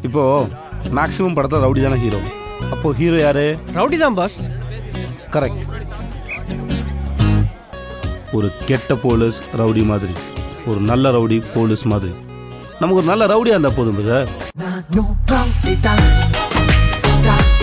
இப்போ மேக்ஸிமம் படத்தில் ரவுடி தானே ஹீரோ. அப்போ ஹீரோ யாரு? ரவுடி தான் பாஸ். கரெக்ட். ஒரு கெட்ட போலீஸ் ரவுடி மாதிரி, ஒரு நல்ல ரவுடி போலீஸ் மாதிரி. நமக்கு ஒரு நல்ல ரவுடியா இருந்தா போதும்.